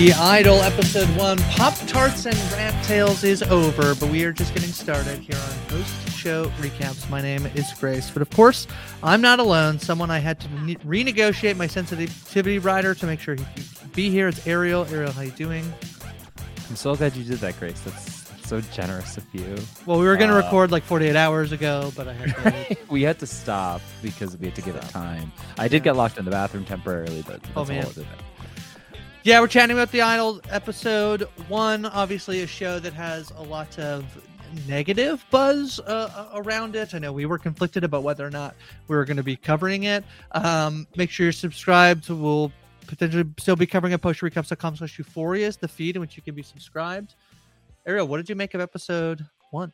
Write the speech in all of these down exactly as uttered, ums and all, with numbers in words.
The Idol episode one, Pop Tarts and Rat Tails, is over, but we are just getting started here on Post Show Recaps. My name is Grace, but of course, I'm not alone. Someone I had to ne- renegotiate my sensitivity rider to make sure he could be here. It's Ariel. Ariel, how you doing? I'm so glad you did that, Grace. That's so generous of you. Well, we were going to uh, record like forty-eight hours ago, but I had to... we had to stop because we had to give it time. I did yeah. get locked in the bathroom temporarily, but that's oh, man. a whole other thing. Yeah, we're chatting about the Idol episode one, obviously a show that has a lot of negative buzz uh, around it. I know we were conflicted about whether or not we were going to be covering it. Um, make sure you're subscribed. We'll potentially still be covering at postrecaps.com slash euphoria is the feed in which you can be subscribed. Ariel, what did you make of episode one?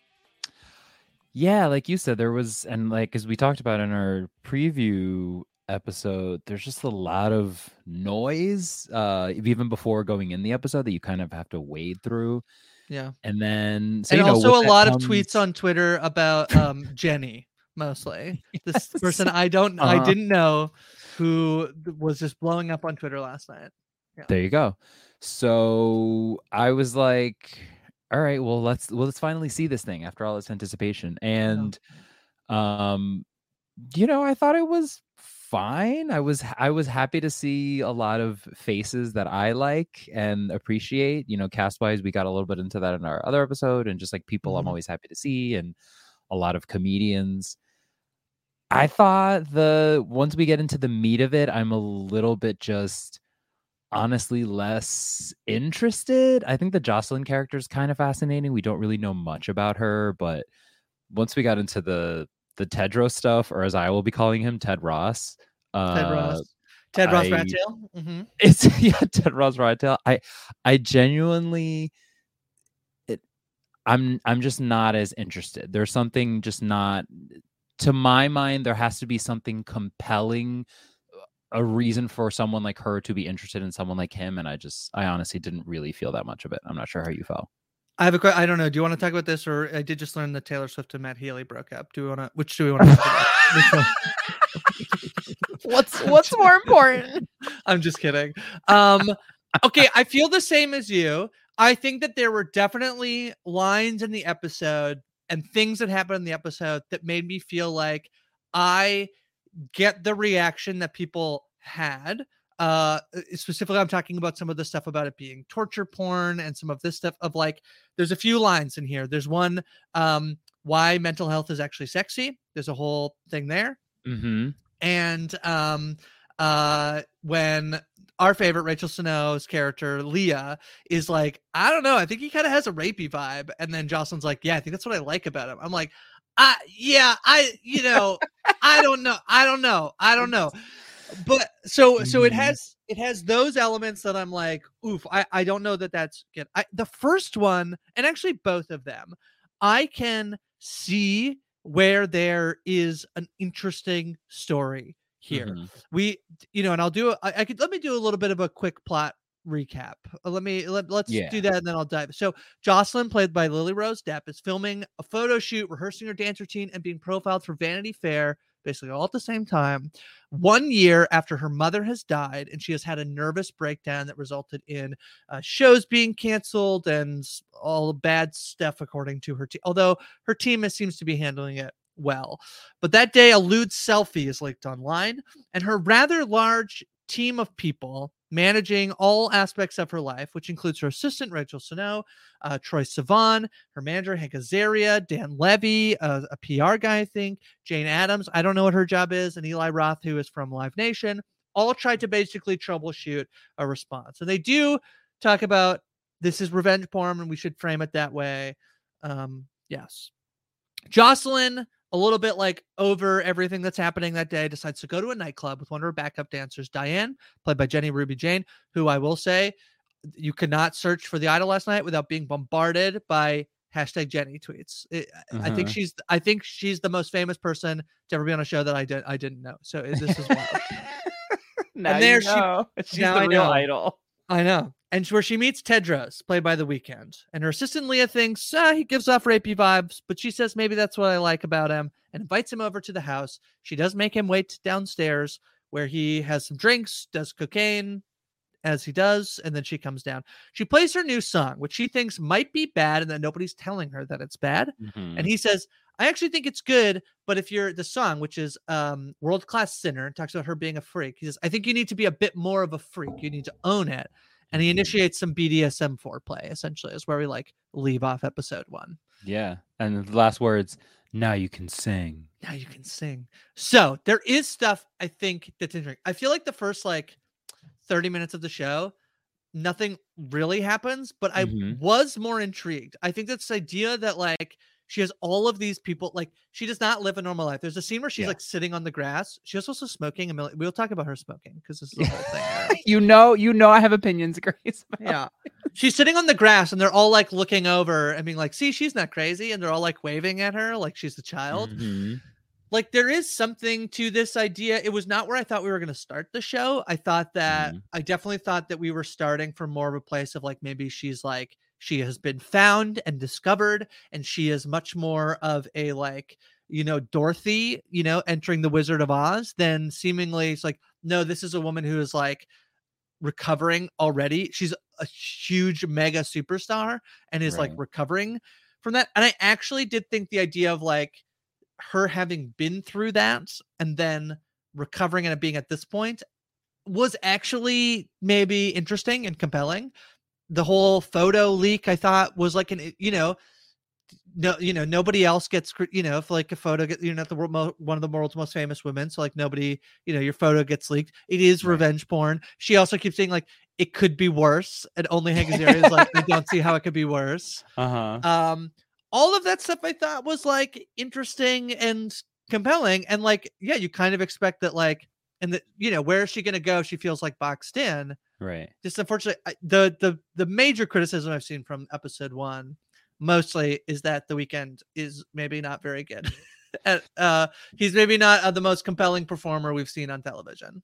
Yeah, like you said, there was, and like as we talked about in our preview episode, there's just a lot of noise uh even before going in the episode that you kind of have to wade through. Yeah. And then so, and you know, also a lot comes... of tweets on Twitter about um Jenny, mostly. This yes. person I don't uh-huh. I didn't know who was just blowing up on Twitter last night. Yeah. There you go. So I was like, all right, well let's well let's finally see this thing after all this anticipation. And yeah. um you know, I thought it was fine. I was I was happy to see a lot of faces that I like and appreciate. You know, cast wise, we got a little bit into that in our other episode, and just like people mm-hmm. I'm always happy to see, and a lot of comedians. I thought the once we get into the meat of it, I'm a little bit just honestly less interested. I think the Jocelyn character is kind of fascinating. We don't really know much about her, but once we got into the the Tedros stuff, or as I will be calling him, Ted Ross. Uh, Ted Ross. Ted Ross Rat Tail. Mm-hmm. It's yeah, Ted Ross Rat Tail. I I genuinely it I'm I'm just not as interested. There's something just not, to my mind, there has to be something compelling, a reason for someone like her to be interested in someone like him. And I just I honestly didn't really feel that much of it. I'm not sure how you felt. I have a question. I don't know. Do you want to talk about this, or I did just learn that Taylor Swift and Matt Healy broke up? Do we want to? Which do we want to talk about? what's What's more important? I'm just kidding. Um, okay, I feel the same as you. I think that there were definitely lines in the episode and things that happened in the episode that made me feel like I get the reaction that people had. Uh, specifically, I'm talking about some of the stuff about it being torture porn and some of this stuff of like, there's a few lines in here. There's one, um, why mental health is actually sexy. There's a whole thing there. Mm-hmm. And, um, uh, when our favorite Rachel Sennow's character, Leah, is like, I don't know, I think he kind of has a rapey vibe. And then Jocelyn's like, yeah, I think that's what I like about him. I'm like, I, yeah, I, you know, I don't know. I don't know. I don't know. But so so it has it has those elements that I'm like, oof, I, I don't know that that's good. I, the first one, and actually both of them, I can see where there is an interesting story here. Mm-hmm. We, you know, and I'll do I, I could let me do a little bit of a quick plot recap. Let me let, let's yeah. do that, and then I'll dive. So Jocelyn, played by Lily Rose Depp, is filming a photo shoot, rehearsing her dance routine, and being profiled for Vanity Fair, basically all at the same time, one year after her mother has died, and she has had a nervous breakdown that resulted in uh, shows being canceled and all bad stuff, according to her team. Although her team is, seems to be handling it well. But that day, a lewd selfie is leaked online, and her rather large team of people managing all aspects of her life, which includes her assistant, Rachel Senow, uh, Troye Sivan, her manager, Hank Azaria, Dan Levy, uh, a P R guy, I think, Jane Addams, I don't know what her job is, and Eli Roth, who is from Live Nation, all tried to basically troubleshoot a response. And they do talk about this is revenge porn, and we should frame it that way. Um, yes. Jocelyn, a little bit like over everything that's happening that day, decides to go to a nightclub with one of her backup dancers, Diane, played by Jenny Ruby Jane, who I will say you could not search for the Idol last night without being bombarded by hashtag Jenny tweets. It, uh-huh. I think she's I think she's the most famous person to ever be on a show that I did I didn't know. So this is wild. now and there you know. she she's now the I real know. idol. I know. And where she meets Tedros, played by The Weeknd. And her assistant Leah thinks ah, he gives off rapey vibes, but she says maybe that's what I like about him and invites him over to the house. She does make him wait downstairs where he has some drinks, does cocaine, as he does, and then she comes down. She plays her new song, which she thinks might be bad, and that nobody's telling her that it's bad. Mhm. And he says, I actually think it's good, but if you're the song, which is um, World Class Sinner, talks about her being a freak. He says, I think you need to be a bit more of a freak. You need to own it. And he Mhm. initiates some B D S M foreplay, essentially, is where we like leave off episode one. Yeah. And the last words, now you can sing. Now you can sing. So there is stuff I think that's interesting. I feel like the first like thirty minutes of the show, nothing really happens, but I Mhm. was more intrigued. I think that's the idea that like she has all of these people, like she does not live a normal life. There's a scene where she's Yeah. like sitting on the grass. She was also smoking a million. We'll talk about her smoking because this is the whole thing. Right? You know, you know, I have opinions, Grace. Yeah. She's sitting on the grass and they're all like looking over and being like, see, she's not crazy. And they're all like waving at her like she's a child. Mhm. Like there is something to this idea. It was not where I thought we were going to start the show. I thought that Mhm. I definitely thought that we were starting from more of a place of like maybe she's like she has been found and discovered, and she is much more of a like, you know, Dorothy, you know, entering the Wizard of Oz than seemingly it's like, no, this is a woman who is like recovering already. She's a huge mega superstar and is like Right. recovering from that. And I actually did think the idea of like her having been through that and then recovering and it being at this point was actually maybe interesting and compelling. The whole photo leak I thought was like an, you know, no, you know, nobody else gets, you know, if like a photo, get, you're not the world, mo- one of the world's most famous women. So like nobody, you know, your photo gets leaked. It is Right. revenge porn. She also keeps saying like, it could be worse. And only Hank Azaria is like, I don't see how it could be worse. Uh-huh. Um, all of that stuff I thought was like interesting and compelling. And like, yeah, you kind of expect that like, and that, you know, where is she going to go? She feels like boxed in. Right. Just unfortunately, I- the the the major criticism I've seen from episode one mostly is that The Weeknd is maybe not very good. And, uh, he's maybe not uh, the most compelling performer we've seen on television.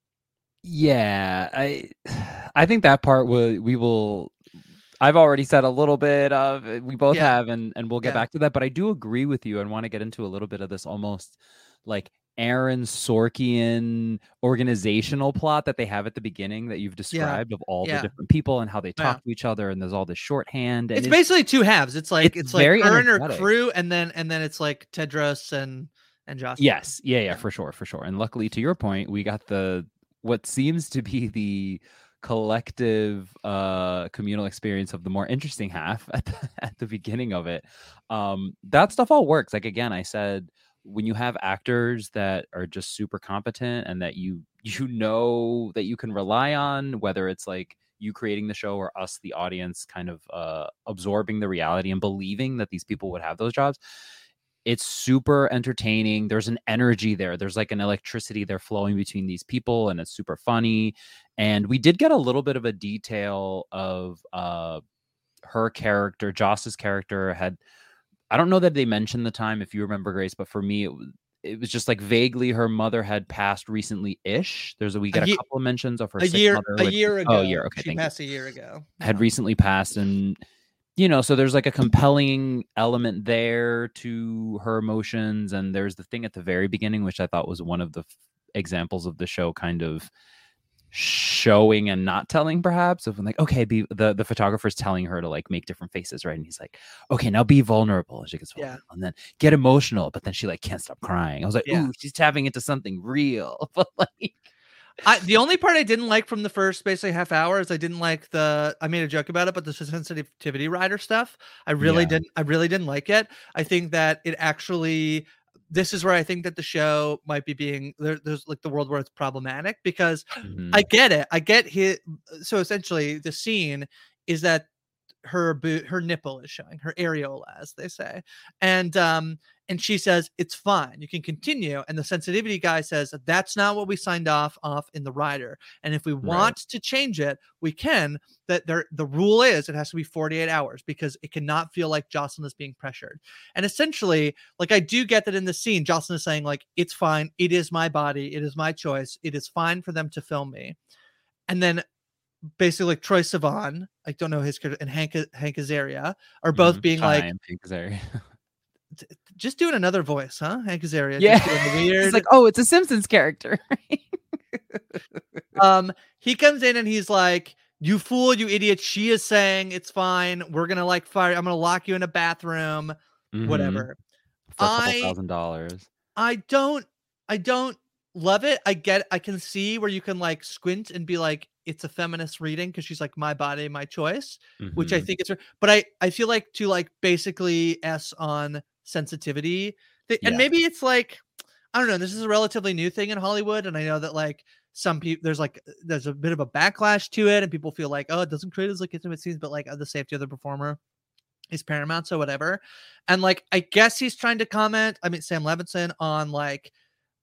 Yeah, I I think that part will we will I've already said a little bit of we both Yeah. have and and we'll get Yeah. back to that, but I do agree with you and want to get into a little bit of this almost like Aaron Sorkian organizational plot that they have at the beginning that you've described of all Yeah. the different people and how they Yeah. talk to each other and there's all this shorthand and It's basically two halves. It's like it's it's, like very her and her energetic. crew, and then and then it's like Tedros and and Josh. Yes, yeah, yeah, Yeah. for sure, for sure. And luckily, to your point, we got the what seems to be the collective uh communal experience of the more interesting half at the, at the beginning of it. Um, that stuff all works. Like again, I said, when you have actors that are just super competent and that you you know that you can rely on, whether it's like you creating the show or us, the audience, kind of uh absorbing the reality and believing that these people would have those jobs. It's super entertaining. There's an energy there. There's like an electricity there flowing between these people, and it's super funny. And we did get a little bit of a detail of uh, her character. Joss's character had, I don't know that they mentioned the time, if you remember, Grace, but for me, it was, it was just like vaguely her mother had passed recently-ish. There's a, we get a, ye- couple of mentions of her A sick year mother. a which- year ago. Oh, a year. Okay, She thank you. passed a year ago. Had Yeah. recently passed, and you know, so there's like a compelling element there to her emotions, and there's the thing at the very beginning which I thought was one of the f- examples of the show kind of showing and not telling, perhaps, of like, okay, be the the photographer's telling her to like make different faces, right? And he's like, okay, now be vulnerable. And she gets Yeah. vulnerable, and then get emotional, but then she like can't stop crying. I was like, Yeah. ooh, she's tapping into something real. But like, I, the only part I didn't like from the first basically half hour is I didn't like the, I made a joke about it, but the sensitivity rider stuff, I really Yeah. didn't, I really didn't like it. I think that it actually, this is where I think that the show might be being, there, there's like the world where it's problematic because mhm, I get it. I get hit. So essentially the scene is that her boot, her nipple is showing, her areola, as they say. And, um, and she says, it's fine, you can continue. And the sensitivity guy says, that's not what we signed off off in the rider. And if we want to change it, we can. That there, the rule is it has to be forty-eight hours because it cannot feel like Jocelyn is being pressured. And essentially, like I do get that in the scene, Jocelyn is saying like, it's fine. It is my body. It is my choice. It is fine for them to film me. And then basically like Troye Sivan, I don't know his character, and Hank Hank Azaria are both mhm, being like, time, Hank Azaria. just doing another voice, huh? Hank Azaria. Yeah. Just doing the weird. It's like, oh, it's a Simpsons character. um, he comes in and he's like, you fool, you idiot. She is saying it's fine. We're gonna like fire. I'm gonna lock you in a bathroom. Mhm. Whatever. For a couple I thousand dollars. I don't I don't love it. I get I can see where you can like squint and be like, it's a feminist reading because she's like my body, my choice, which I Mhm. think is but I I feel like to like basically S on sensitivity. th- And Yeah. maybe it's like I don't know, this is a relatively new thing in Hollywood, and I know that like some people there's like there's a bit of a backlash to it, and people feel like, oh, it doesn't create as like intimate scenes, but like the safety of the performer is paramount, so whatever. And like I guess he's trying to comment, I mean Sam Levinson, on like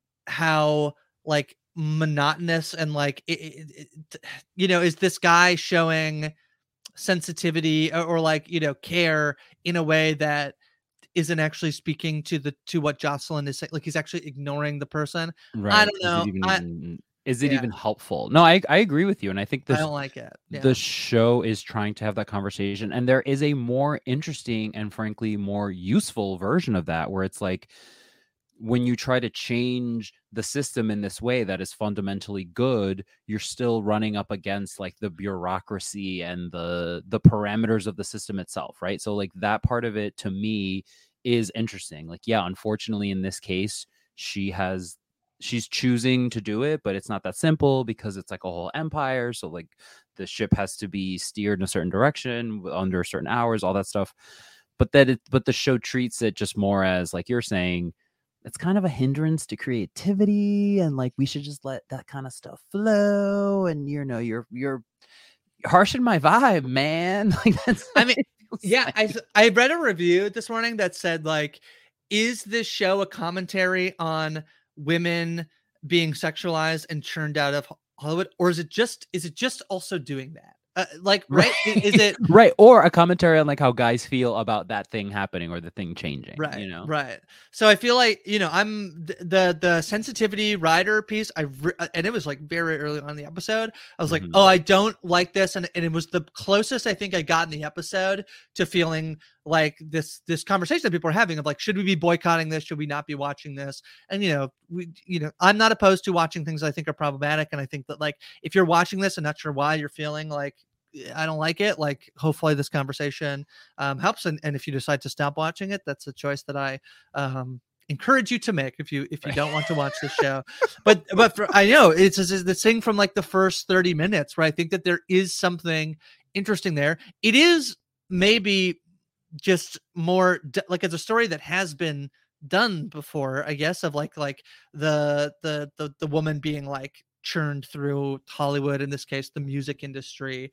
how like monotonous and like it, it, it, you know, is this guy showing sensitivity or, or like, you know, care in a way that isn't actually speaking to the to what Jocelyn is saying, like he's actually ignoring the person. Right. I don't Is know. it even, I even is it yeah, even helpful? No, I I agree with you, and I think I this don't like it. Yeah. the show is trying to have that conversation, and there is a more interesting and frankly more useful version of that, where it's like when you try to change the system in this way that is fundamentally good, you're still running up against like the bureaucracy and the the parameters of the system itself, right? So like that part of it to me is interesting. Like, yeah, unfortunately in this case, she has she's choosing to do it, but it's not that simple because it's like a whole empire. So like the ship has to be steered in a certain direction under certain hours, all that stuff. But that it but the show treats it just more as, like you're saying, it's kind of a hindrance to creativity, and like we should just let that kind of stuff flow. And you know, you're you're harshing my vibe, man. Like that's I mean, feels yeah, like. I th- I read a review this morning that said like, is this show a commentary on women being sexualized and churned out of Ho- Hollywood, or is it just is it just also doing that? Uh, like, right? I- Is it Right, or a commentary on like how guys feel about that thing happening or the thing changing, right? you know? Right. So I feel like, you know, I'm th- the the sensitivity rider piece. I re- uh, and it was like very early on in the episode. I was like, Mhm. oh, I don't like this, and and it was the closest I think I got in the episode to feeling like this this conversation that people are having of like, should we be boycotting this? Should we not be watching this? And you know, we you know, I'm not opposed to watching things I think are problematic, and I think that like if you're watching this and not sure why you're feeling like I don't like it, like hopefully this conversation um, helps. And, and if you decide to stop watching it, that's a choice that I um, encourage you to make if you if you don't want to watch the show. But but for, I know it's, it's this thing from like the first thirty minutes where I think that there is something interesting there. It is maybe just more d- like it's a story that has been done before, I guess, of like like the the the the woman being like churned through Hollywood, in this case the music industry,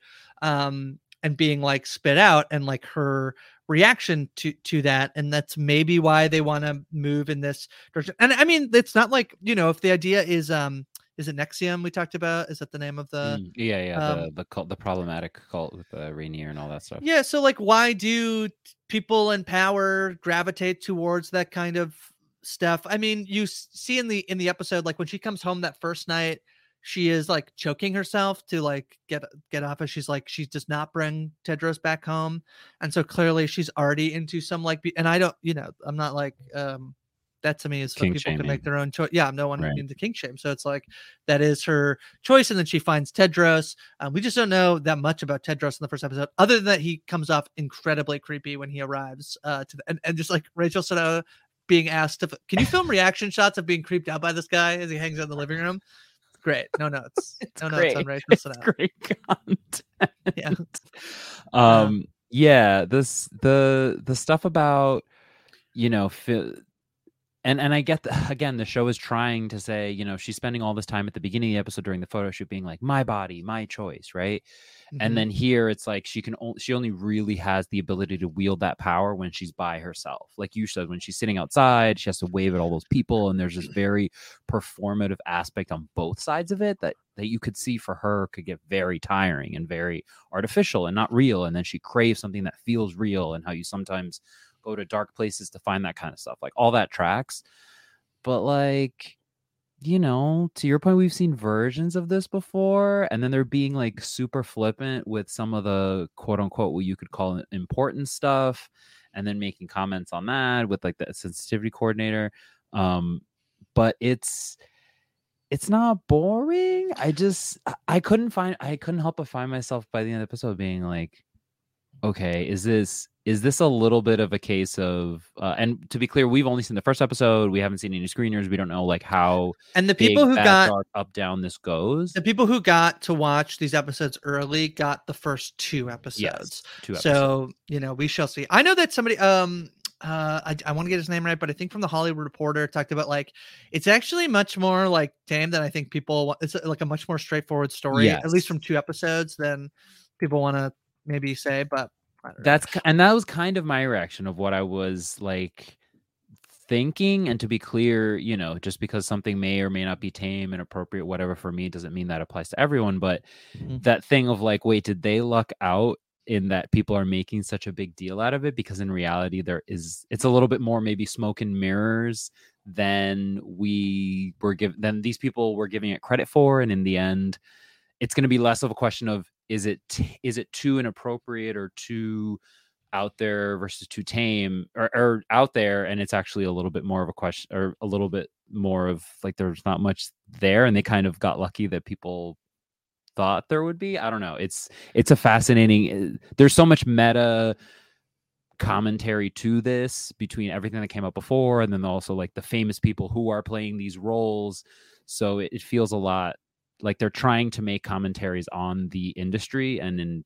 um and being like spit out, and like her reaction to to that. And that's maybe why they want to move in this direction. And I mean, it's not like, you know, if the idea is um is it Nexium we talked about, is that the name of the Mm, yeah, yeah, um the the cult, the problematic cult with uh, Rainier and all that stuff. yeah, so like why do t- people in power gravitate towards that kind of stuff? I mean, you s- see in the in the episode, like when she comes home that first night, she is like choking herself to like get get off as she's like she does not bring Tedros back home. And so clearly she's already into some like be- and I don't, you know, I'm not like um that to me is like Kink people can shaming. make their own choice. Yeah, I'm no one Right. into kink shame. So it's like that is her choice. And then she finds Tedros. Um, we just don't know that much about Tedros in the first episode, other than that he comes off incredibly creepy when he arrives uh, to the, and, and just like Rachel Sano being asked if can you film reaction shots of being creeped out by this guy as he hangs out in the living room. Great. No notes. It's no great. notes on Rachel It's Sano. great content. Yeah. Um. Yeah. This the the stuff about you know. Fi- And and I get the, again, the show is trying to say, you know, she's spending all this time at the beginning of the episode during the photo shoot being like, my body, my choice, right? Mhm. And then here it's like she can only, she only really has the ability to wield that power when she's by herself. Like you said, when she's sitting outside, she has to wave at all those people, and there's this very performative aspect on both sides of it that that you could see for her could get very tiring and very artificial and not real. And then she craves something that feels real, and how you sometimes go to dark places to find that kind of stuff. Like all that tracks. But like, you know, to your point, we've seen versions of this before, and then they're being like super flippant with some of the quote unquote what you could call important stuff, and then making comments on that with like the sensitivity coordinator. Um, but it's it's not boring. I just I- I couldn't find I couldn't help but find myself by the end of the episode being like, okay, is this is this a little bit of a case of uh, and to be clear, we've only seen the first episode. We haven't seen any screeners. We don't know like how And the big, people who bad, got dark, up down this goes. the people who got to watch these episodes early got the first two episodes. Yes, two episodes. So, you know, we shall see. I know that somebody um uh I, I want to get his name right, but I think from the Hollywood Reporter talked about like it's actually much more like tame than I think people want. It's like a much more straightforward story, at least Yes. from two episodes than people want to maybe say, but I don't know. That's ki- and that was kind of my reaction of what I was like thinking. And to be clear, you know, just because something may or may not be tame and appropriate, whatever, for me doesn't mean that applies to everyone. But Mhm. that thing of like, wait, did they luck out in that people are making such a big deal out of it? Because in reality, there is it's a little bit more maybe smoke and mirrors than we were given than these people were giving it credit for. And in the end, it's going to be less of a question of is it t- is it too inappropriate or too out there versus too tame or, or out there, and it's actually a little bit more of a question or a little bit more of like there's not much there and they kind of got lucky that people thought there would be. I don't know. It's it's a fascinating. There's so much meta commentary to this between everything that came up before and then also like the famous people who are playing these roles. So it, it feels a lot like they're trying to make commentaries on the industry, and in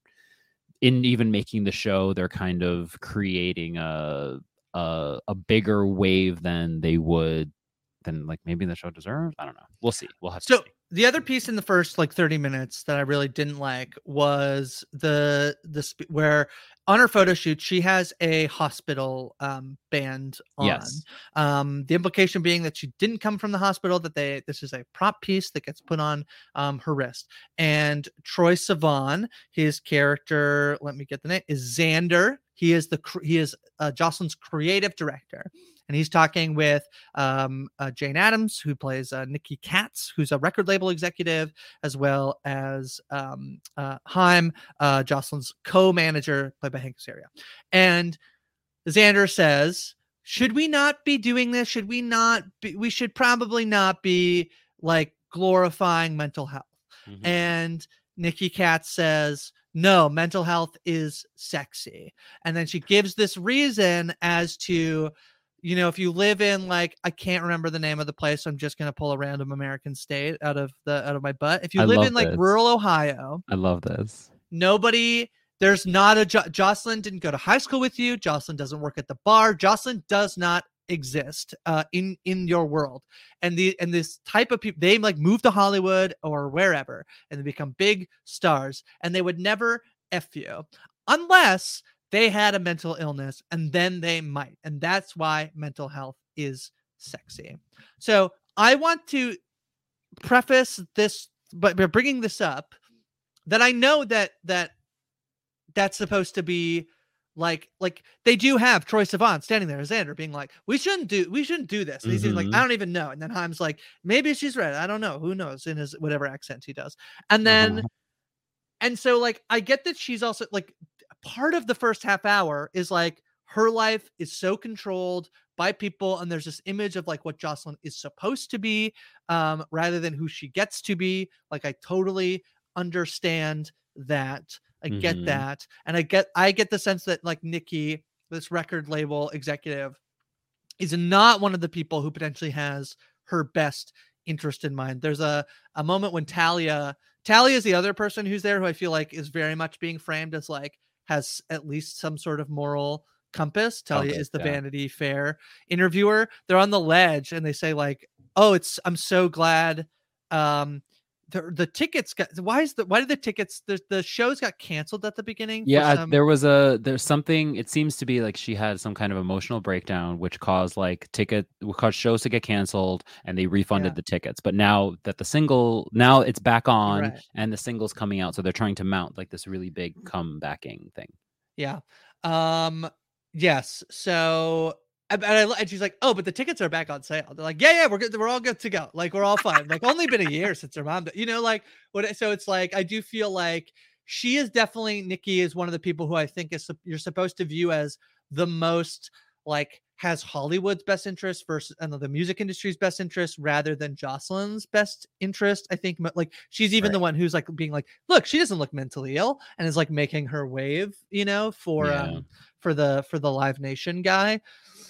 in even making the show, they're kind of creating a a, a bigger wave than they would than like maybe the show deserves. I don't know. We'll see. We'll have to So see. the other piece in the first like thirty minutes that I really didn't like was the the sp- where on her photo shoot she has a hospital um band on. Yes. Um the implication being that she didn't come from the hospital, that they this is a prop piece that gets put on um her wrist. And Troye Sivan, his character, let me get the name, is Xander. He is the cr- he is uh, Jocelyn's creative director. And he's talking with um, uh, Jane Addams, who plays uh, Nikki Katz, who's a record label executive, as well as um, uh, Haim, uh, Jocelyn's co-manager, played by Hank Azaria. And Xander says, should we not be doing this? Should we not be, we should probably not be like glorifying mental health. Mhm. And Nikki Katz says, no, mental health is sexy. And then she gives this reason as to, you know, if you live in like, I can't remember the name of the place, so I'm just gonna pull a random American state out of the out of my butt. If you I live love in like this. rural Ohio, I love this. nobody, there's not a jo- Jocelyn didn't go to high school with you. Jocelyn doesn't work at the bar. Jocelyn does not exist uh, in in your world. And the and this type of people, they like move to Hollywood or wherever, and they become big stars, and they would never F you unless they had a mental illness, and then they might. And that's why mental health is sexy. So I want to preface this, but we're bringing this up, that I know that that that's supposed to be like like they do have Troye Sivan standing there as Xander being like, we shouldn't do we shouldn't do this. And he's even like, Mhm. I don't even know. And then Haim's like, maybe she's right. I don't know. Who knows, in his whatever accent he does. And then Uh-huh. and so like I get that she's also like part of the first half hour is like her life is so controlled by people, and there's this image of like what Jocelyn is supposed to be um rather than who she gets to be. Like I totally understand that. I get Mhm. that. And I get I get the sense that like Nikki, this record label executive, is not one of the people who potentially has her best interest in mind. There's a a moment when Talia Talia is the other person who's there, who I feel like is very much being framed as like has at least some sort of moral compass. Talia Compass, is the yeah. Vanity Fair interviewer. They're on the ledge and they say like, "Oh, it's I'm so glad um the the tickets got why is the why did the tickets the, the shows got canceled at the beginning?" for Yeah, some- there was a there's something. It seems to be like she had some kind of emotional breakdown, which caused like ticket, which caused shows to get canceled, and they refunded Yeah. the tickets. But now that the single, now it's back on, Right. and the single's coming out, so they're trying to mount like this really big comebacking thing. Yeah. Um. Yes. So, and, and I, and she's like, "Oh, but the tickets are back on sale." They're like, "Yeah, yeah, we're good. We're all good to go. Like, we're all fine. Like, only been a year since her mom, you know, like what?" So it's like I do feel like she is definitely Nikki is one of the people who I think is sup- you're supposed to view as the most like has Hollywood's best interest versus uh, the music industry's best interest rather than Jocelyn's best interest. I think like she's even right. the one who's like being like, look, she doesn't look mentally ill, and is like making her wave, you know, for yeah. um for the for the Live Nation guy.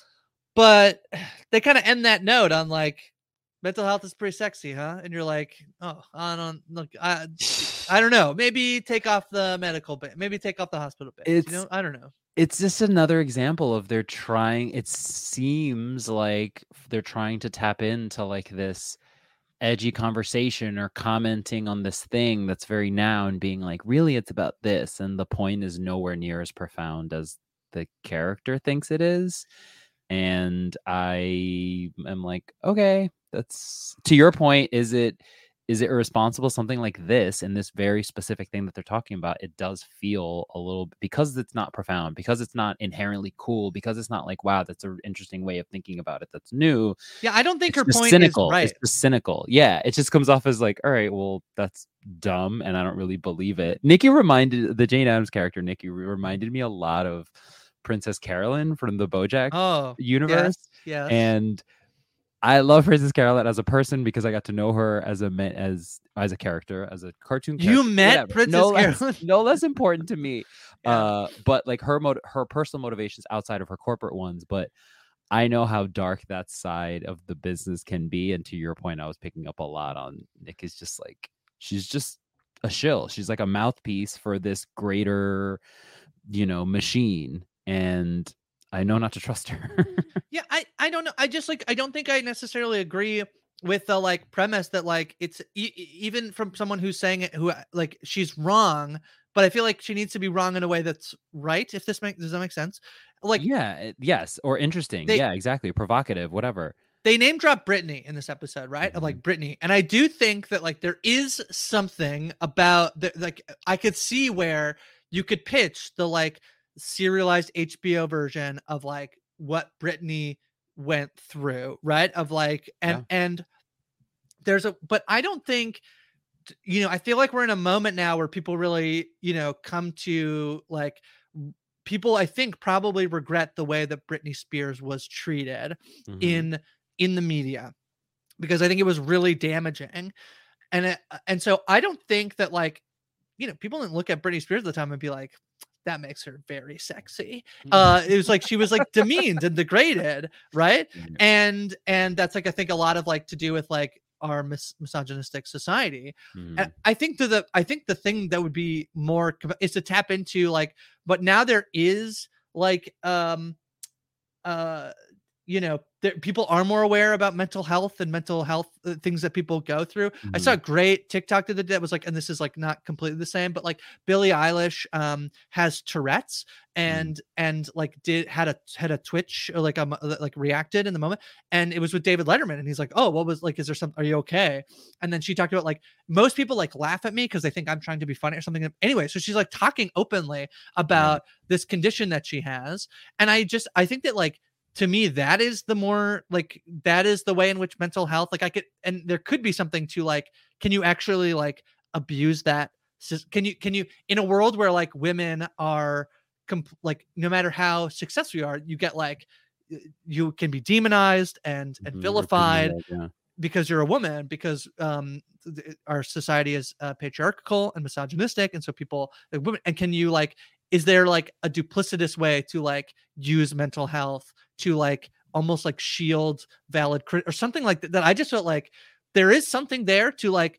But they kind of end that note on like, mental health is pretty sexy, huh? And you're like, oh, I don't look, I, I don't know. Maybe take off the medical bit. Maybe take off the hospital bit. You know, I don't know. It's just another example of they're trying. It seems like they're trying to tap into like this edgy conversation or commenting on this thing that's very now and being like, really, it's about this, and the point is nowhere near as profound as the character thinks it is. And I am like, okay, that's to your point. Is it is it irresponsible? Something like this and this very specific thing that they're talking about, it does feel a little, because it's not profound, because it's not inherently cool, because it's not like, wow, that's an interesting way of thinking about it. That's new. Yeah, I don't think it's her point cynical. is right. It's just cynical. Yeah, it just comes off as like, all right, well, that's dumb, and I don't really believe it. Nikki reminded the Jane Addams character. Nikki reminded me a lot of Princess Carolyn from the BoJack oh, universe. Yeah, yes. And I love Princess Carolyn as a person because I got to know her as a as as a character, as a cartoon character. You met Whatever. Princess no Carolyn? Less, no less important to me. Yeah. Uh, but like her mot- her personal motivations outside of her corporate ones. But I know how dark that side of the business can be. And to your point, I was picking up a lot on Nick is just like, she's just a shill. She's like a mouthpiece for this greater, you know, machine. And I know not to trust her. yeah, I, I don't know. I just like, I don't think I necessarily agree with the like premise that like it's e- even from someone who's saying it, who like she's wrong, but I feel like she needs to be wrong in a way that's right. If this makes, does that make sense? Like, yeah, it, yes. Or interesting. They, yeah, exactly. Provocative, whatever. They name drop Britney in this episode, right? Mm-hmm. Of like Britney. And I do think that like there is something about the, like, I could see where you could pitch the like serialized H B O version of like what Britney went through, right? Of like, and, yeah. and there's a, but I don't think, you know, I feel like we're in a moment now where people really, you know, come to like, people I think probably regret the way that Britney Spears was treated mm-hmm. in, in the media, because I think it was really damaging. And, it, and so I don't think that like, you know, people didn't look at Britney Spears at the time and be like, that makes her very sexy. Uh, it was like, she was like demeaned and degraded. Right. Mm-hmm. And, and that's like, I think a lot of like to do with like our mis- misogynistic society. Mm-hmm. And I think to the, I think the thing that would be more is to tap into like, but now there is like, um, uh, you know, there, people are more aware about mental health and mental health uh, things that people go through. Mm-hmm. I saw a great TikTok the other day that was like, and this is like not completely the same, but like Billie Eilish um, has Tourette's and, mm-hmm. and like did, had a, had a twitch or like, um, like reacted in the moment. And it was with David Letterman. And he's like, oh, what was like, is there some, are you okay? And then she talked about like, most people like laugh at me because they think I'm trying to be funny or something. Anyway, so she's like talking openly about mm-hmm. this condition that she has. And I just, I think that like, to me, that is the more like, that is the way in which mental health, like I could, and there could be something to like, can you actually like abuse that? Can you, can you, in a world where like women are comp- like, no matter how successful you are, you get like, you can be demonized and, and mm-hmm. vilified yeah. because you're a woman, because um, th- our society is uh, patriarchal and misogynistic. And so people, like women, and can you like, is there like a duplicitous way to like use mental health to like almost like shield valid crit or something like that, that I just felt like there is something there to like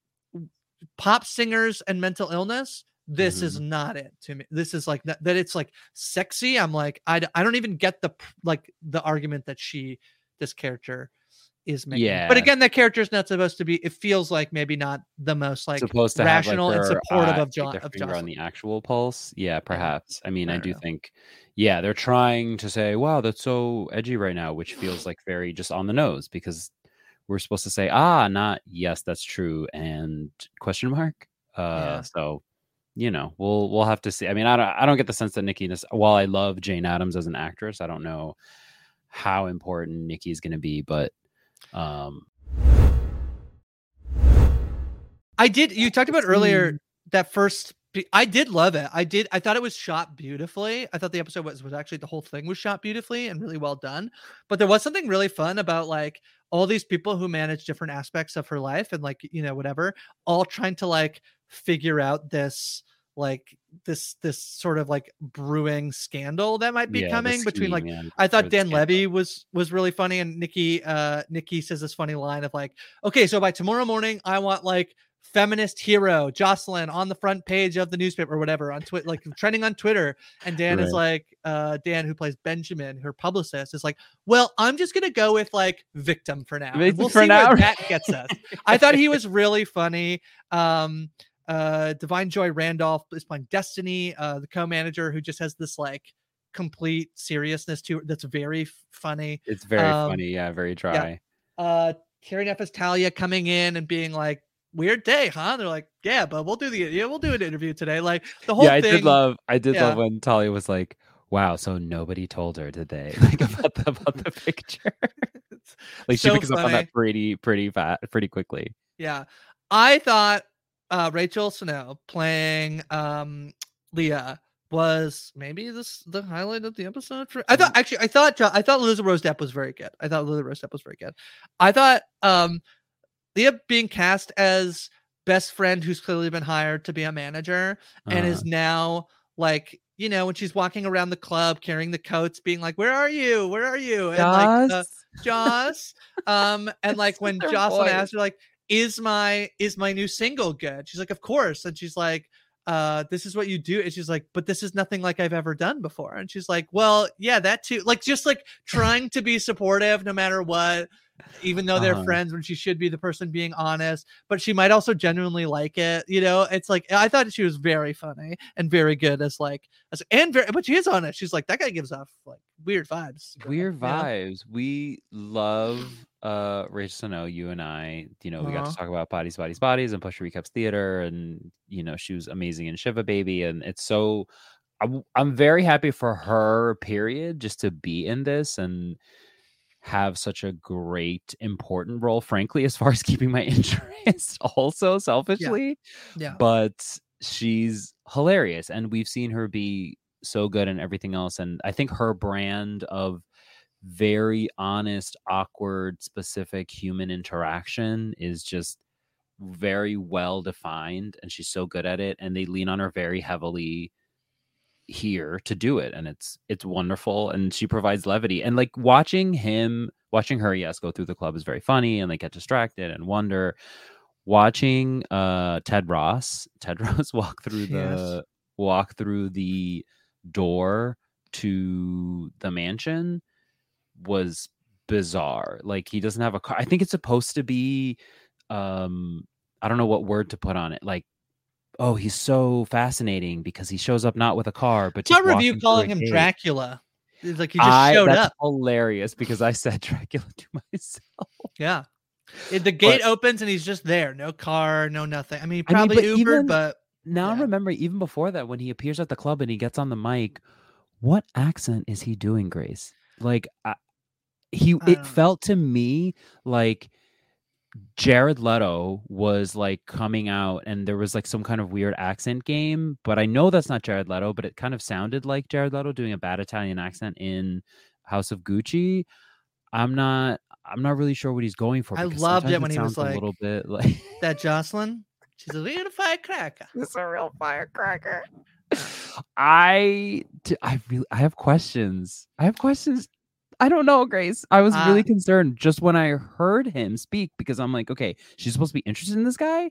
pop singers and mental illness. This mm-hmm. is not it to me. This is like that, that it's like sexy. I'm like, I, I don't even get the, like the argument that she, this character is making. Yeah. But again, that character is not supposed to be, it feels like maybe not the most like supposed to rational have, like, and supportive uh, of John, like of finger Jocelyn. On the actual pulse. Yeah, perhaps. I mean, I, I do know. think, yeah, they're trying to say, wow, that's so edgy right now, which feels like very just on the nose, because we're supposed to say, ah, not yes, that's true, and question mark. Uh, yeah. So, you know, we'll we'll have to see. I mean, I don't I don't get the sense that Nikki, while I love Jane Addams as an actress, I don't know how important Nikki is going to be, but um, I did. You talked about earlier that first I did love it. I did. I thought it was shot beautifully. I thought the episode was, was actually the whole thing was shot beautifully and really well done. But there was something really fun about like all these people who manage different aspects of her life and like, you know, whatever, all trying to like figure out this like this this sort of like brewing scandal that might be Yeah, the coming between like scheme, yeah, I for thought the Dan scandal. Levy was was really funny, and Nikki uh Nikki says this funny line of like, okay, so by tomorrow morning I want like feminist hero Jocelyn on the front page of the newspaper or whatever on Twitter, like trending on Twitter. And Dan Right. is like, uh, Dan, who plays Benjamin, her publicist, is like, well, I'm just gonna go with like victim for now. And Victim we'll for see now, where right. that gets us. I thought he was really funny. Um, uh, Divine Joy Randolph is playing Destiny, uh, the co-manager who just has this like complete seriousness to it that's very f- funny. It's very Um, funny. Yeah, very dry. Uh, Carrie Neffes Talia coming in and being like, weird day, huh? They're like, yeah, but we'll do the yeah, we'll do an interview today. Like the whole Yeah, I thing. did love. I did yeah. love when Talia was like, "Wow, so nobody told her, did they? Like about the about the picture? Like she So picks up on funny. that pretty pretty fast, pretty quickly." Yeah, I thought uh, Rachel Snow playing um, Leah was maybe this the highlight of the episode. For I thought actually, I thought Jo- I thought Lizzie Rose Depp was very good. I thought Lizzie Rose Depp was very good. I thought um, Leah being cast as best friend who's clearly been hired to be a manager and Uh, is now like, you know, when she's walking around the club carrying the coats, being like, "Where are you? Where are you?" And like, uh, Joss, um, and like when Their Jocelyn voice. asked her, like, "Is my is my new single good?" She's like, "Of course." And she's like, uh, "This is what you do." And she's like, "But this is nothing like I've ever done before." And she's like, "Well, yeah, that too." Like, just like trying to be supportive no matter what, even though they're Uh-huh. friends, when she should be the person being honest, but she might also genuinely like it. You know, it's like I thought she was very funny and very good as like as and very, but she is honest. She's like, that guy gives off like weird vibes. Weird you know? vibes. We love uh Rachel Snow, you and I. You know, we got Uh-huh. to talk about Bodies, Bodies, Bodies and Push Recaps Theater, and you know, she was amazing in Shiva Baby, and it's so I'm, I'm very happy for her, period, just to be in this and have such a great important role, frankly, as far as keeping my interest also selfishly. Yeah. But she's hilarious, and we've seen her be so good in everything else. And I think her brand of very honest, awkward, specific human interaction is just very well defined, and she's so good at it, and they lean on her very heavily here to do it, and it's it's wonderful, and she provides levity. And like watching him watching her yes go through the club is very funny, and they get distracted and wonder. Watching uh Ted Ross Ted Ross walk through the Yes. walk through the door to the mansion was bizarre. Like, he doesn't have a car. I think it's supposed to be um I don't know what word to put on it, like, oh, he's so fascinating because he shows up not with a car, but Saw just a review walking through calling a him gate. Dracula. It's like he just I, showed that's up. hilarious because I said Dracula to myself. Yeah. It- the gate But- opens and he's just there. No car, no nothing. I mean, he I mean, probably but Ubered, even- but Now I'm Yeah. remembering even before that, when he appears at the club and he gets on the mic, what accent is he doing, Grace? Like, I, he, I it don't know. felt to me like Jared Leto was like coming out and there was like some kind of weird accent game, but I know that's not Jared Leto, but it kind of sounded like Jared Leto doing a bad Italian accent in House of Gucci. I'm not, I'm not really sure what he's going for. I because loved sometimes it when he was sounds a little like- bit like that Jocelyn, she's a real firecracker. It's a real firecracker. I, t- I really, I have questions. I have questions. I don't know, Grace. I was really Uh, concerned just when I heard him speak because I'm like, okay, she's supposed to be interested in this guy.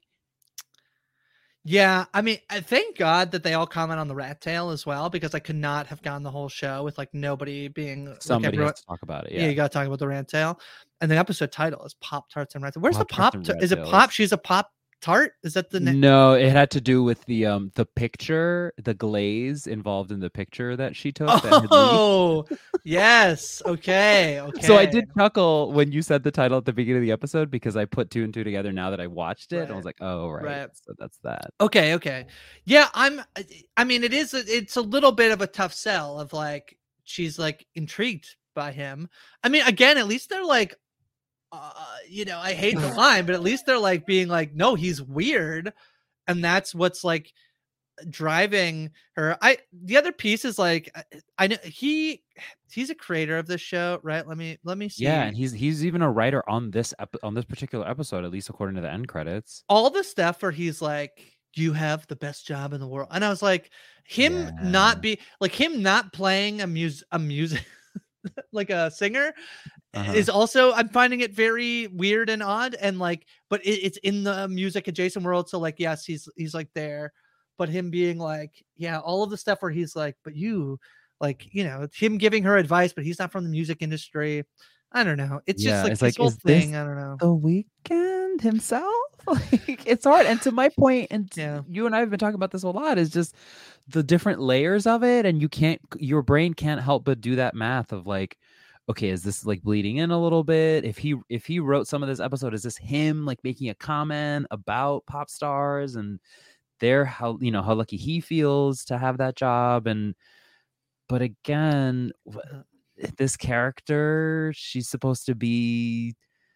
Yeah, I mean, I thank God that they all comment on the rat tail as well, because I could not have gone the whole show with like nobody being like, Somebody everyone- has to talk about it. Yeah, Yeah. you got to talk about the rat tail, and the episode title is Pop Tarts and Rat Tail. Where's the Pop-Tarts pop? and Ta- Rat is it Tails. pop? She's a pop tart. Is that the name? No, it had to do with the um the picture, the glaze involved in the picture that she took. that had leaked. Oh, yes. Okay. Okay. So I did chuckle when you said the title at the beginning of the episode because I put two and two together now that I watched it. And I was Right. like, oh, right. Right. So that's that. Okay, okay. Yeah, I'm I mean it is a, it's a little bit of a tough sell of like she's like intrigued by him. I mean, again, at least they're like uh, you know, I hate the line, but at least they're like being like, no, he's weird. And that's what's like driving her. I the other piece is like I, I know he he's a creator of this show, right? Let me let me see. Yeah, and he's he's even a writer on this ep- on this particular episode, at least according to the end credits. All the stuff where he's like, you have the best job in the world, and I was like, him Yeah. not be like him not playing a mus a music like a singer Uh-huh. is also, I'm finding it very weird and odd, and like, but it, it's in the music adjacent world, so like, yes, he's he's like there, but him being like, yeah, all of the stuff where he's like, but you, like, you know, him giving her advice, but he's not from the music industry. I don't know. It's Yeah, just like it's this like, whole is this thing. I don't know. The Weeknd himself? Like, it's hard. And to my point, and Yeah. you and I have been talking about this a lot, is just the different layers of it, and you can't, your brain can't help but do that math of like, okay, is this like bleeding in a little bit? If he if he wrote some of this episode, is this him like making a comment about pop stars and their how you know how lucky he feels to have that job? And but again, this character, she's supposed to be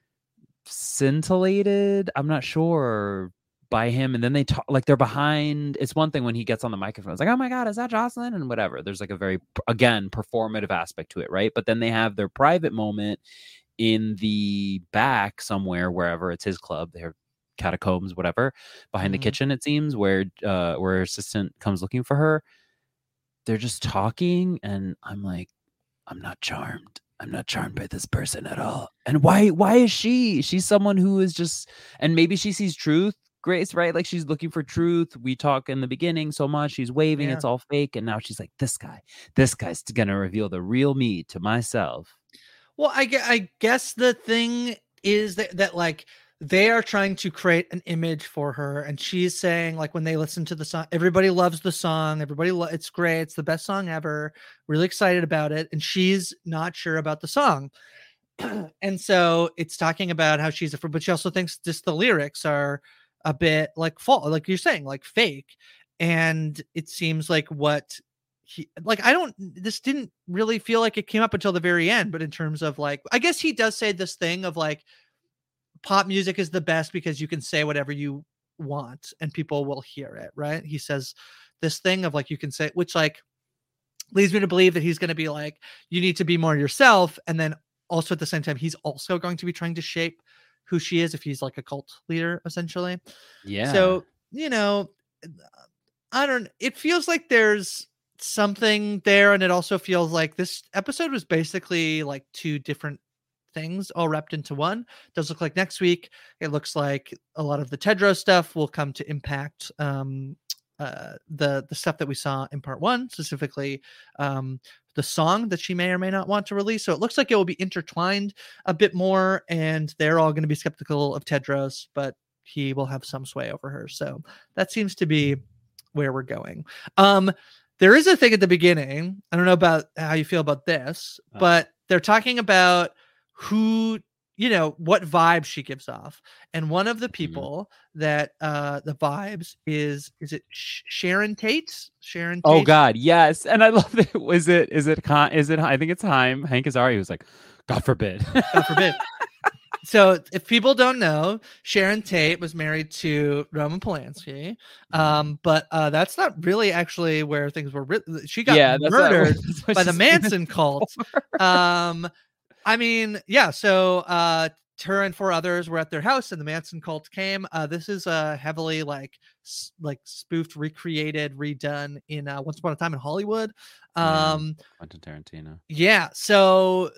scintillated, I'm not sure, by him, and then they talk like they're behind. It's one thing when he gets on the microphone, it's like, oh my god, is that Jocelyn? And whatever, there's like a very, again, performative aspect to it, right? But then they have their private moment in the back somewhere, wherever it's his club, their catacombs, whatever, behind Mhm. the kitchen, it seems, where uh where her assistant comes looking for her. They're just talking, and I'm like, I'm not charmed. I'm not charmed by this person at all. And why why is she? She's someone who is just, and maybe she sees truth, Grace, right? Like she's looking for truth. We talk in the beginning so much. She's waving, Yeah. it's all fake. And now she's like, this guy, this guy's gonna reveal the real me to myself. Well, I, gue- I guess the thing is that, that like they are trying to create an image for her, and she's saying like when they listen to the song, everybody loves the song, everybody lo- it's great, it's the best song ever, really excited about it, and she's not sure about the song. And so it's talking about how she's a, but she also thinks just the lyrics are a bit like fall, like you're saying, like fake. And it seems like what he, like, I don't, this didn't really feel like it came up until the very end, but in terms of like, I guess he does say this thing of like, pop music is the best because you can say whatever you want and people will hear it, right? He says this thing of like, you can say, which like leads me to believe that he's going to be like, you need to be more yourself. And then also at the same time, he's also going to be trying to shape who she is if he's like a cult leader, essentially. Yeah. So, you know, I don't, it feels like there's something there. And it also feels like this episode was basically like two different things all wrapped into one. Does look like next week, it looks like a lot of the Tedros stuff will come to impact um, uh, the, the stuff that we saw in part one, specifically um, the song that she may or may not want to release. So it looks like it will be intertwined a bit more, and they're all going to be skeptical of Tedros, but he will have some sway over her. So that seems to be where we're going. Um, there is a thing at the beginning. I don't know about how you feel about this, Uh. but they're talking about who, you know, what vibe she gives off. And one of the people mm-hmm. that uh the vibes is, is it Sh- Sharon Tate? Sharon Tate? Oh God, yes. And I love it. Was it, is it, is it, I think it's Haim, Hank Azaria, who's like, God forbid. God forbid. So if people don't know, Sharon Tate was married to Roman Polanski, um, but uh, that's not really actually where things were written. She got yeah, murdered not, by the Manson cult. Um, I mean, yeah. So uh, her and four others were at their house, and the Manson cult came. Uh, this is uh, heavily like s- like spoofed, recreated, redone in uh, Once Upon a Time in Hollywood. Um, yeah, Quentin Tarantino. Yeah. So.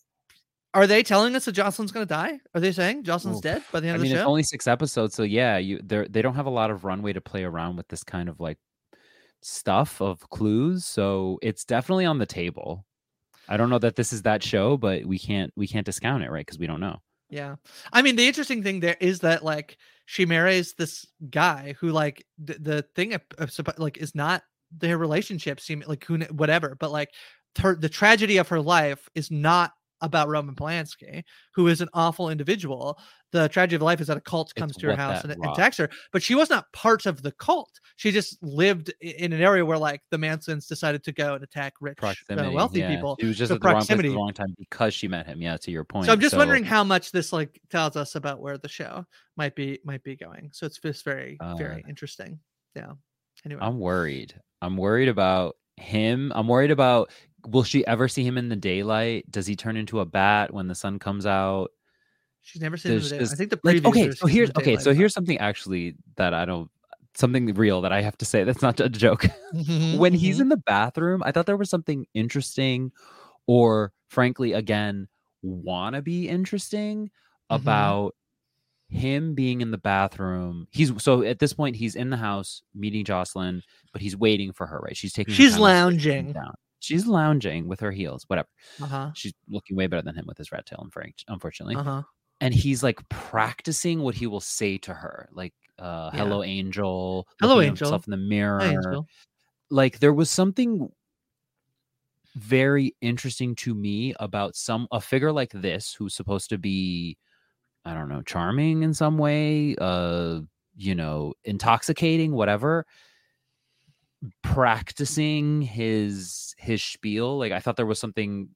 Are they telling us that Jocelyn's going to die? Are they saying Jocelyn's Oof. dead by the end I of mean, the show? It's only six episodes, so yeah, you they they don't have a lot of runway to play around with this kind of like stuff of clues. So it's definitely on the table. I don't know that this is that show, but we can't we can't discount it, right? Because we don't know. Yeah, I mean, the interesting thing there is that like she marries this guy who like the, the thing of, like is not their relationship, seem like who whatever, but like her the tragedy of her life is not about Roman Polanski, who is an awful individual. The tragedy of life is that a cult comes it's to her house and, and attacks her, but she was not part of the cult. She just lived in an area where like the Mansons decided to go and attack rich, uh, wealthy yeah. people. She was just so at the proximity. wrong place at the wrong time because she met him. Yeah, to your point. So I'm just so, wondering how much this like tells us about where the show might be might be going. So it's just very, uh, very interesting. Yeah. Anyway, I'm worried. I'm worried about him. I'm worried about, will she ever see him in the daylight? Does he turn into a bat when the sun comes out? she's never seen him in the There's daylight. I just think the like, previews okay, are so she's in here's the okay, daylight so a lot. here's something actually that I don't, something real that I have to say. That's not a joke. Mhm, When he's mhm. in the bathroom, I thought there was something interesting, or frankly, again, wanna be interesting Mhm. about him being in the bathroom. He's so at this point he's in the house meeting Jocelyn, but he's waiting for her, right? She's taking her She's time upstairs to come lounging. down. She's lounging with her heels, whatever. Uh-huh. She's looking way better than him with his rat tail, unfor- unfortunately. Uh-huh. And he's like practicing what he will say to her, like uh Yeah. hello angel, Hello, looking at Angel. himself in the Hi, mirror. Angel. Like there was something very interesting to me about some a figure like this who's supposed to be, I don't know, charming in some way, uh, you know, intoxicating, whatever, practicing his his spiel. Like I thought there was something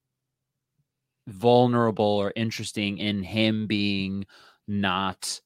vulnerable or interesting in him being not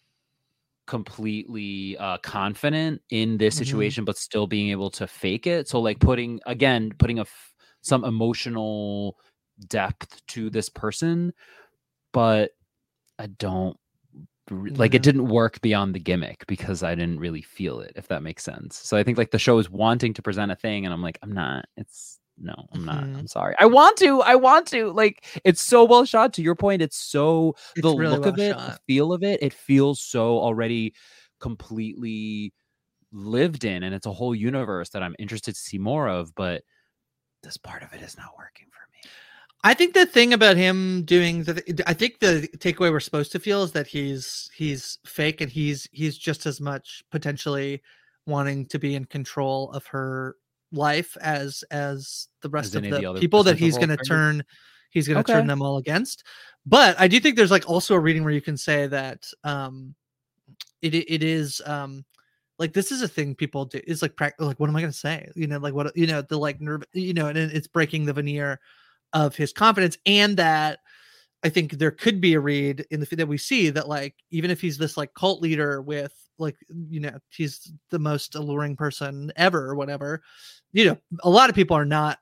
completely uh confident in this Mhm. situation, but still being able to fake it. So like putting again putting a f- some emotional depth to this person, but I don't r- like it Yeah. didn't work beyond the gimmick because I didn't really feel it, if that makes sense. So I think like the show is wanting to present a thing and I'm like, I'm not, it's no, I'm not. Mhm. I'm sorry. I want to. I want to. Like it's so well shot. To your point, it's so It's the really look well of it, shot. the feel of it, it feels so already completely lived in, and it's a whole universe that I'm interested to see more of, but this part of it is not working for me. I think the thing about him doing the I think the takeaway we're supposed to feel is that he's he's fake and he's he's just as much potentially wanting to be in control of her life as as the rest As of any of the the other people that he's potential going to characters? turn he's going to Okay. turn them all against. But I do think there's like also a reading where you can say that um it it is um like this is a thing people do. It's like prac- like what am I going to say? You know, like what you know the like nerve. You know, and it's breaking the veneer of his confidence, and that I think there could be a read in the that we see that like even if he's this like cult leader with like you know he's the most alluring person ever or whatever, you know, a lot of people are not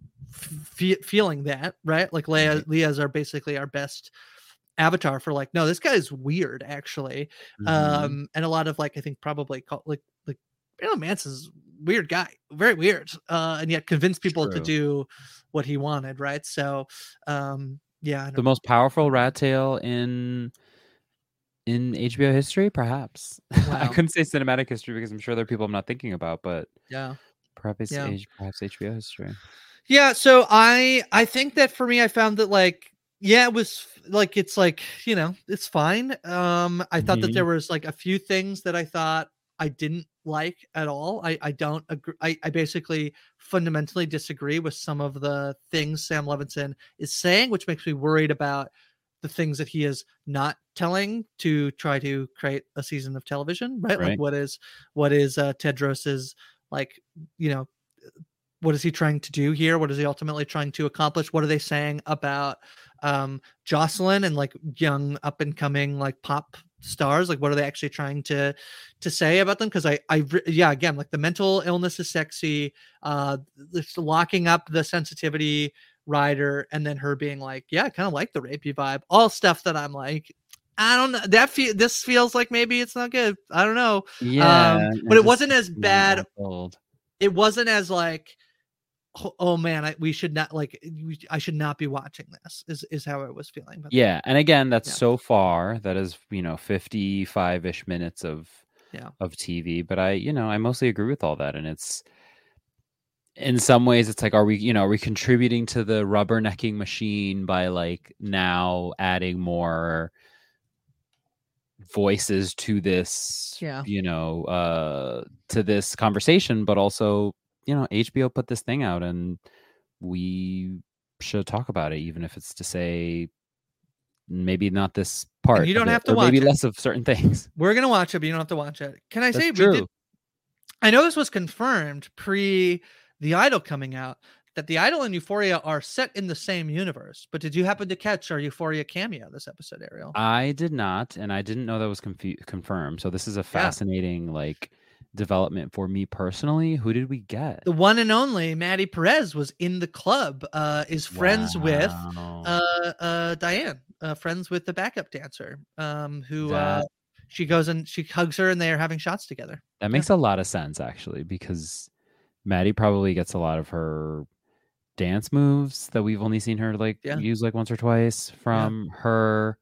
fe- feeling that, right? Like Leia, Right. Leah's are basically our best avatar for like no, this guy's weird actually. Mhm. Um, and a lot of like I think probably cult, like like Marilyn Manson's weird guy, very weird, uh, and yet convinced people to True. do what he wanted, right? So, um, yeah, I The don't, most powerful rat tail in in H B O history, perhaps. I wow, couldn't say cinematic history because I'm sure there are people I'm not thinking about, but yeah, perhaps yeah, H perhaps H B O history. yeah. So I I think that for me, I found that like yeah, it was f- like it's like you know it's fine. Um, I thought that Mhm. there was like a few things that I thought I didn't like at all. I I don't agree. I, I basically fundamentally disagree with some of the things Sam Levinson is saying, which makes me worried about the things that he is not telling to try to create a season of television, right? Like Right. what is what is uh, Tedros's like, you know, what is he trying to do here? What is he ultimately trying to accomplish? What are they saying about um Jocelyn and like young up and coming like pop stars? Like what are they actually trying to to say about them? Because I I re- yeah, again, like the mental illness is sexy, uh this locking up the sensitivity rider, and then her being like, yeah, I kind of like the rapey vibe, all stuff that I'm like, I don't know. That feel this feels like maybe it's not good. I don't know. Yeah, Um, it but it just wasn't it's as not bad. well told. It wasn't as like oh, oh man, I, we should not like we, I should not be watching this is is how I was feeling. But Yeah, and again, that's yeah, so far. That is, you know, fifty-five-ish minutes of yeah, of T V, but I, you know, I mostly agree with all that, and it's in some ways it's like, are we, you know, are we contributing to the rubbernecking machine by like now adding more voices to this, yeah. you know, uh to this conversation, but also, you know, H B O put this thing out and we should talk about it, even if it's to say maybe not this And part you of don't it, have to or maybe watch it. less of certain things. We're gonna watch it, but you don't have to watch it. Can I That's say we did? true. I know this was confirmed pre The Idol coming out that The Idol and Euphoria are set in the same universe. But did you happen to catch our Euphoria cameo this episode, Ariel? I did not, and I didn't know that was confu- confirmed. So this is a Yeah. fascinating like development for me personally. Who did we get? The one and only Maddie Perez was in the club, uh, is friends Wow. with uh, uh, Diane, uh, friends with the backup dancer, um, who That- uh, she goes and she hugs her and they are having shots together. That makes a lot of sense, actually, because Maddie probably gets a lot of her dance moves that we've only seen her like Yeah. use like once or twice from her.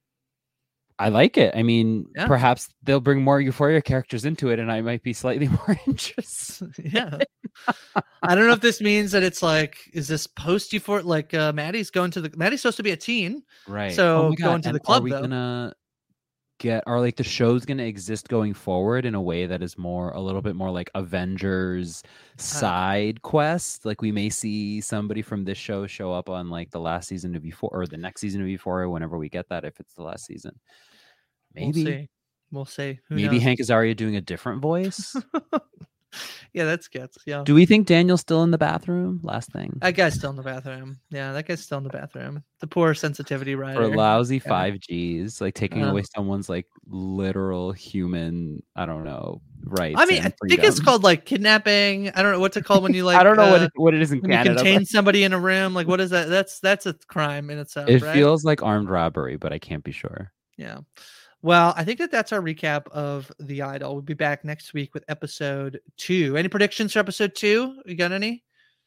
I like it. I mean, Yeah. perhaps they'll bring more Euphoria characters into it, and I might be slightly more interested. Yeah. I don't know if this means that it's like, is this post Euphoria? Like uh, Maddie's going to the, Maddie's supposed to be a teen. Right. So Oh my God, going to and the club, are we though. gonna get, are like the show's gonna exist going forward in a way that is more, a little bit more like Avengers side quest? Like we may see somebody from this show show up on like the last season of Euphoria or the next season of Euphoria, whenever we get that, if it's the last season. Maybe. We'll see. We'll see. Who Maybe knows? Hank Azaria doing a different voice. Yeah, that's good. Yeah. Do we think Daniel's still in the bathroom? Last thing. That guy's still in the bathroom. Yeah, that guy's still in the bathroom. The poor sensitivity For rider. lousy Yeah. five Gs, like taking Uh, away someone's like literal human, I don't know, rights. I mean, I and think it's freedoms. called like kidnapping. I don't know what's it called when you like. I don't know what uh, it, what it is in when you Canada. contain but somebody in a room. Like, what is that? That's that's a crime in itself. It right? feels like armed robbery, but I can't be sure. Yeah. Well, I think that that's our recap of The Idol. We'll be back next week with episode two. Any predictions for episode two? You got any?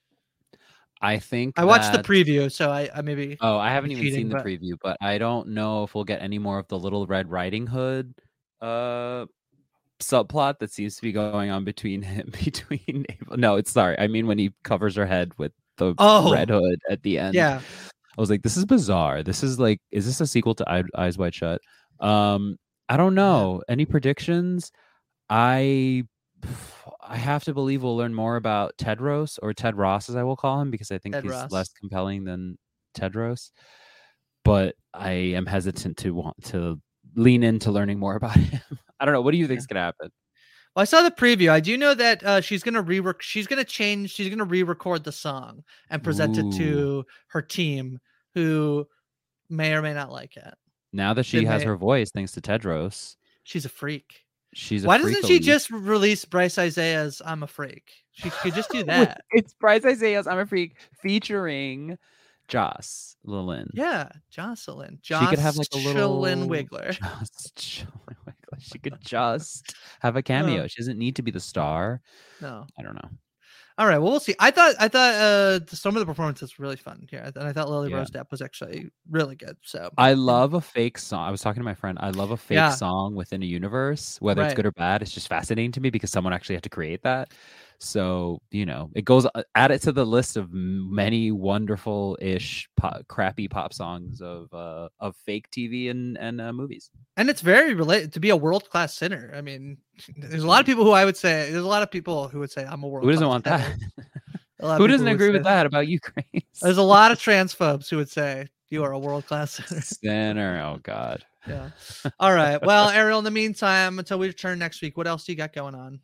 I think I watched the that- preview, so I, I maybe. Oh, I haven't even cheating, seen the but- preview, but I don't know if we'll get any more of the Little Red Riding Hood uh subplot that seems to be going on between him between no, it's sorry. I mean when he covers her head with the Oh. red hood at the end. Yeah. I was like, this is bizarre. This is like, is this a sequel to Eye- Eyes Wide Shut? Um, I don't know. Any predictions? I I have to believe we'll learn more about Tedros, or Ted Ross, as I will call him, because I think Ted he's Ross. less compelling than Tedros. But I am hesitant to want to lean into learning more about him. I don't know. What do you think is gonna happen? Well, I saw the preview. I do know that uh, she's gonna re she's gonna change. She's gonna re-record the song and present it to her team, who may or may not like it. Now that she They has may- her voice, thanks to Tedros, She's a freak. she's a Why freak doesn't she elite. just release Bryce Isaiah's "I'm a Freak"? She could just do that. It's Bryce Isaiah's "I'm a Freak" featuring Joss Lilin. Yeah, Jocelyn. She could have like a little Jocelyn Wiggler. Just Jocelyn Wiggler. She could just have a cameo. She doesn't need to be the star. No. I don't know. All right. Well, we'll see. I thought I thought uh, some of the performances were really fun here, and I thought Lily Yeah. Rose Depp was actually really good. So I love a fake song. I was talking to my friend. I love a fake Yeah. song within a universe, whether it's Right. good or bad. It's just fascinating to me because someone actually had to create that. So, you know, it goes, add it to the list of many wonderful-ish pop, crappy pop songs of uh, of fake T V and and uh, movies. and it's very related to be a world class sinner. I mean, there's a lot of people who I would say there's a lot of people who would say I'm a world. Who doesn't want that? Who doesn't agree with that about you, Grace? There's a lot of transphobes who would say you are a world class sinner. Sinner. Oh God. Yeah. All right. Well, Ariel, in the meantime, until we return next week, what else do you got going on?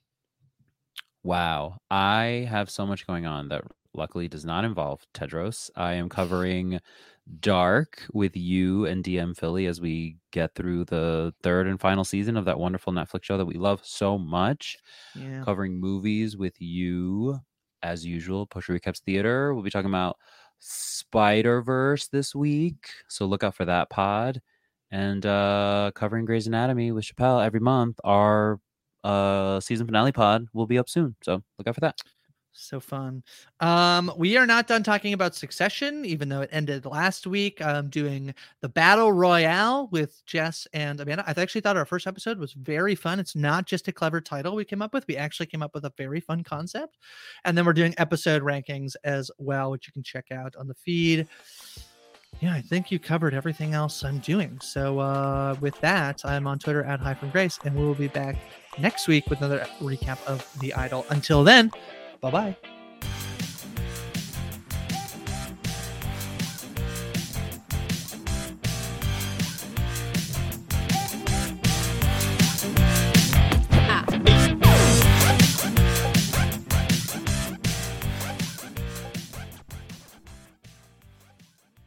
Wow. I have so much going on that luckily does not involve Tedros. I am covering Dark with you and D M Philly as we get through the third and final season of that wonderful Netflix show that we love so much. Yeah. Covering movies with you as usual. Push Recaps Theater. We'll be talking about Spider-Verse this week. So look out for that pod. And uh covering Grey's Anatomy with Chappelle every month. Our uh season finale pod will be up soon. So look out for that. So fun. Um, we are not done talking about Succession, even though it ended last week. I'm doing the Battle Royale with Jess and Amanda. I actually thought our first episode was very fun. It's not just a clever title we came up with. We actually came up with a very fun concept. And then we're doing episode rankings as well, which you can check out on the feed. Yeah, I think you covered everything else I'm doing. So uh, with that, I'm on Twitter at Hi From Grace, and we will be back next week with another recap of The Idol. Until then, bye-bye.